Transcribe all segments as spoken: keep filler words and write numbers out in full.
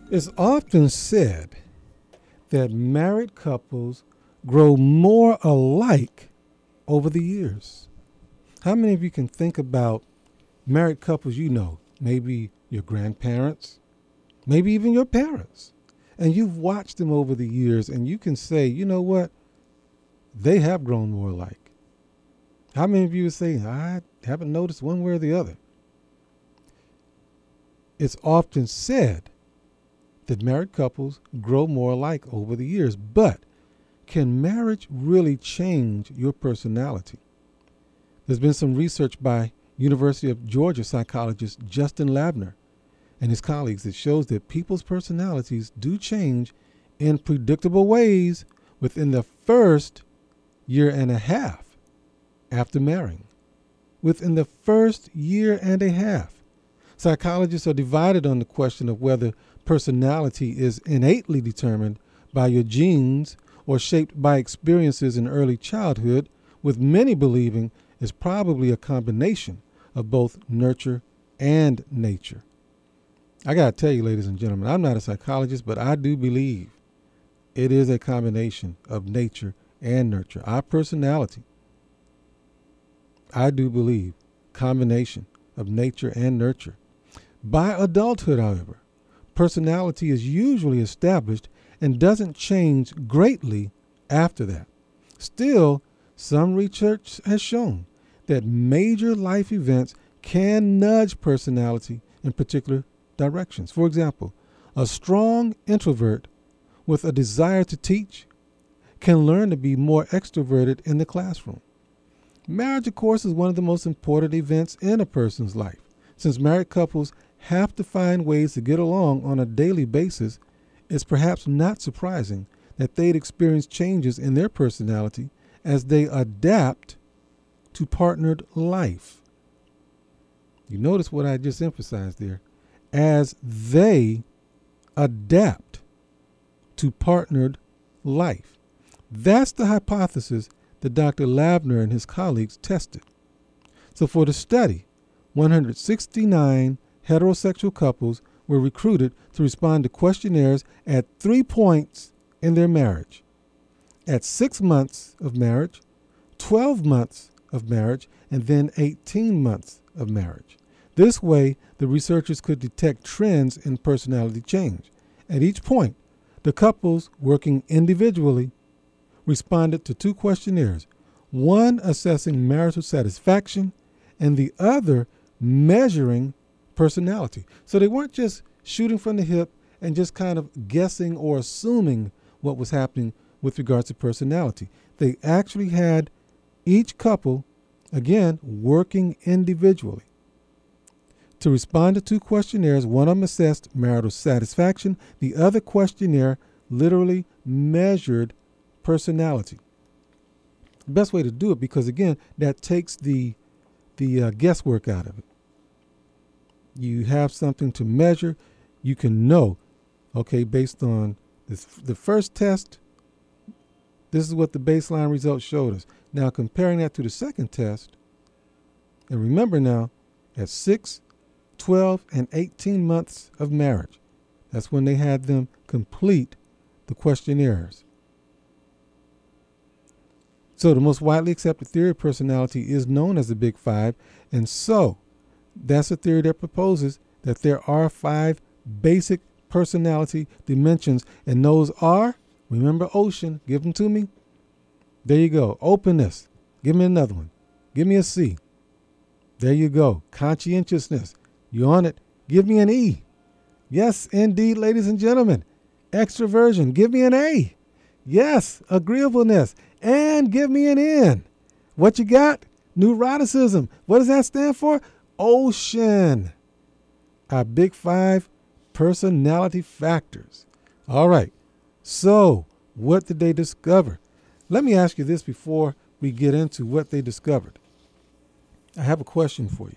It's often said that married couples grow more alike over the years. How many of you can think about married couples you know? Maybe your grandparents, maybe even your parents. And you've watched them over the years and you can say, you know what? They have grown more alike. How many of you would say, I haven't noticed one way or the other? It's often said that married couples grow more alike over the years, but can marriage really change your personality? There's been some research by University of Georgia psychologist Justin Labner and his colleagues that shows that people's personalities do change in predictable ways within the first year and a half after marrying. Within the first year and a half. Psychologists are divided on the question of whether personality is innately determined by your genes or shaped by experiences in early childhood, with many believing it's probably a combination of both nurture and nature. I got to tell you, ladies and gentlemen, I'm not a psychologist, but I do believe it is a combination of nature and nurture. Our personality, I do believe, combination of nature and nurture. By adulthood, however, personality is usually established and doesn't change greatly after that. Still, some research has shown that major life events can nudge personality in particular directions. For example, a strong introvert with a desire to teach can learn to be more extroverted in the classroom. Marriage, of course, is one of the most important events in a person's life. Since married couples have to find ways to get along on a daily basis, it's perhaps not surprising that they'd experience changes in their personality as they adapt to partnered life. You notice what I just emphasized there. As they adapt to partnered life. That's the hypothesis that Doctor Labner and his colleagues tested. So for the study, one hundred sixty-nine heterosexual couples were recruited to respond to questionnaires at three points in their marriage. At six months of marriage, twelve months of marriage, and then eighteen months of marriage. This way, the researchers could detect trends in personality change. At each point, the couples working individually responded to two questionnaires, one assessing marital satisfaction and the other measuring personality. So they weren't just shooting from the hip and just kind of guessing or assuming what was happening with regards to personality. They actually had each couple, again, working individually to respond to two questionnaires. One of them assessed marital satisfaction. The other questionnaire literally measured personality. The best way to do it, because again, that takes the the uh, guesswork out of it. You have something to measure. You can know, okay, based on this, the first test, this is what the baseline results showed us. Now comparing that to the second test, and remember now, at six, twelve, and eighteen months of marriage, that's when they had them complete the questionnaires. So the most widely accepted theory of personality is known as the Big Five, and so that's a theory that proposes that there are five basic personality dimensions, and those are, remember ocean, give them to me. There you go. Openness, give me another one. Give me a C. There you go. Conscientiousness, you on it. Give me an E. Yes, indeed, ladies and gentlemen. Extroversion, give me an A. Yes, agreeableness, and give me an N. What you got? Neuroticism. What does that stand for? Ocean. Our big five personality factors. All right. So, what did they discover? Let me ask you this before we get into what they discovered. I have a question for you.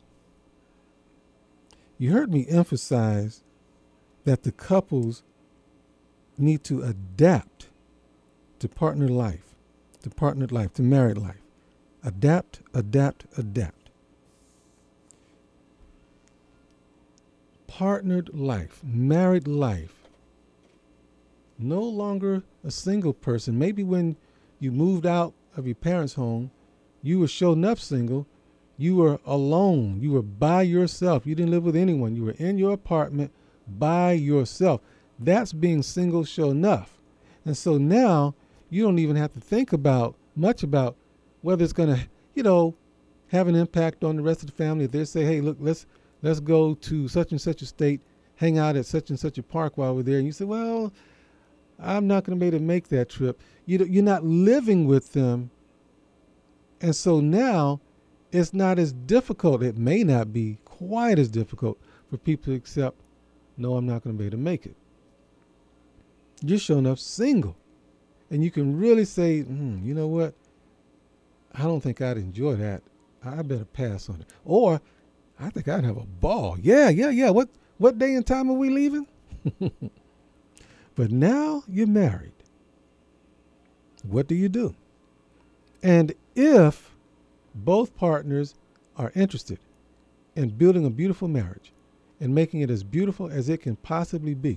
You heard me emphasize that the couples need to adapt to partner life, to partnered life, to married life. Adapt, adapt, adapt. partnered life, married life, no longer a single person. Maybe when you moved out of your parents' home, you were showing up single. You were alone. You were by yourself. You didn't live with anyone. You were in your apartment by yourself. That's being single show enough. And so now you don't even have to think about much about whether it's going to, you know, have an impact on the rest of the family. If they say, hey, look, let's let's go to such and such a state, hang out at such and such a park while we're there. And you say, well, I'm not going to be able to make that trip. You, you're not living with them. And so now it's not as difficult. It may not be quite as difficult for people to accept, no, I'm not going to be able to make it. You're showing up single. And you can really say, hmm, you know what? I don't think I'd enjoy that. I better pass on it. Or I think I'd have a ball. Yeah, yeah, yeah. What what day and time are we leaving? But now you're married. What do you do? And if both partners are interested in building a beautiful marriage and making it as beautiful as it can possibly be,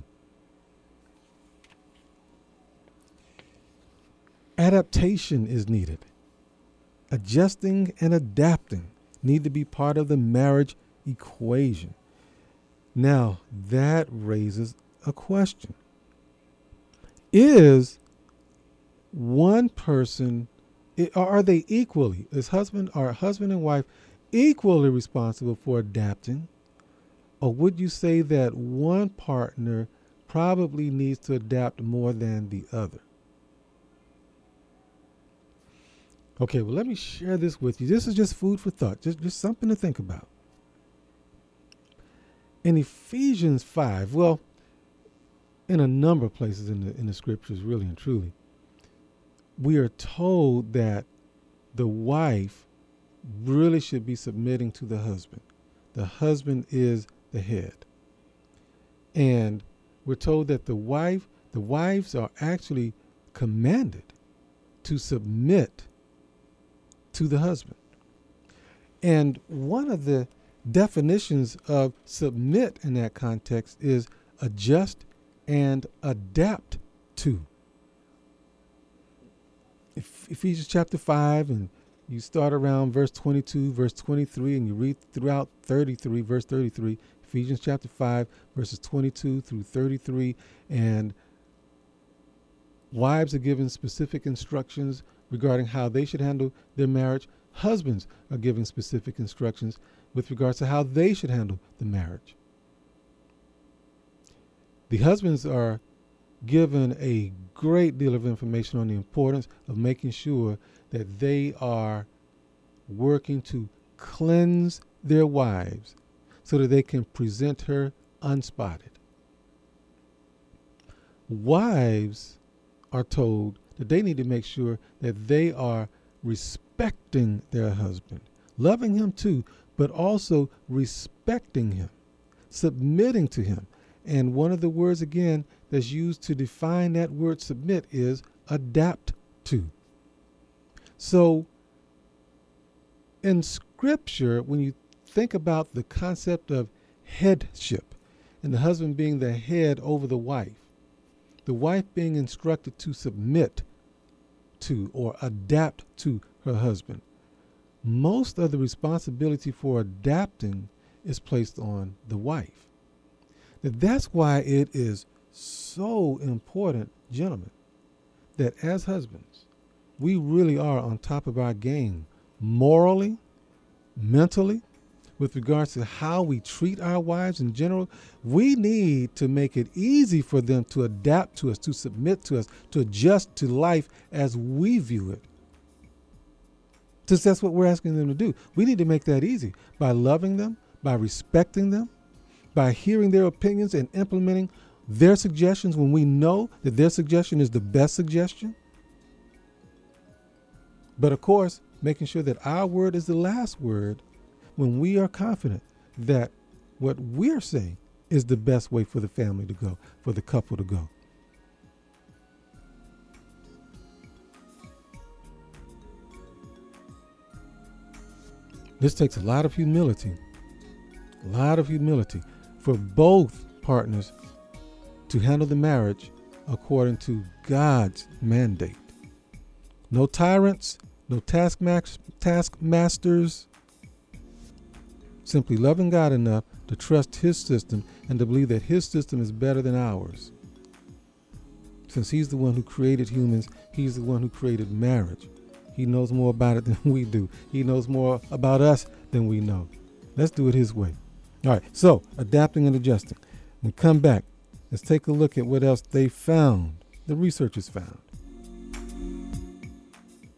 adaptation is needed. Adjusting and adapting need to be part of the marriage equation. Now, that raises a question. Is one person, are they equally, is husband or husband and wife equally responsible for adapting? Or would you say that one partner probably needs to adapt more than the other? Okay, well, let me share this with you. This is just food for thought, just, just something to think about. In Ephesians five, well, in a number of places in the, in the scriptures, really and truly, we are told that the wife really should be submitting to the husband. The husband is the head. And we're told that the wife, the wives are actually commanded to submit to the husband. And one of the definitions of submit in that context is adjust and adapt to. Ephesians chapter five, and you start around verse twenty-two, verse twenty-three, and you read throughout thirty-three, verse thirty-three, Ephesians chapter five, verses twenty-two through thirty-three, and wives are given specific instructions regarding how they should handle their marriage. Husbands are given specific instructions with regards to how they should handle the marriage. The husbands are given a great deal of information on the importance of making sure that they are working to cleanse their wives so that they can present her unspotted. Wives are told that they need to make sure that they are respecting their husband, loving him too, but also respecting him, submitting to him. And one of the words, again, that's used to define that word submit is adapt to. So in Scripture, when you think about the concept of headship and the husband being the head over the wife, the wife being instructed to submit to or adapt to her husband, most of the responsibility for adapting is placed on the wife. That's why it is so important, gentlemen, that as husbands, we really are on top of our game morally, mentally, with regards to how we treat our wives in general. We need to make it easy for them to adapt to us, to submit to us, to adjust to life as we view it. Because that's what we're asking them to do. We need to make that easy by loving them, by respecting them, by hearing their opinions and implementing their suggestions when we know that their suggestion is the best suggestion. But of course, making sure that our word is the last word when we are confident that what we're saying is the best way for the family to go, for the couple to go. This takes a lot of humility, a lot of humility for both partners to handle the marriage according to God's mandate. No tyrants, no taskmax- taskmasters. Simply loving God enough to trust His system and to believe that His system is better than ours. Since He's the one who created humans, He's the one who created marriage. He knows more about it than we do. He knows more about us than we know. Let's do it His way. All right, so adapting and adjusting. When we come back, let's take a look at what else they found, the researchers found.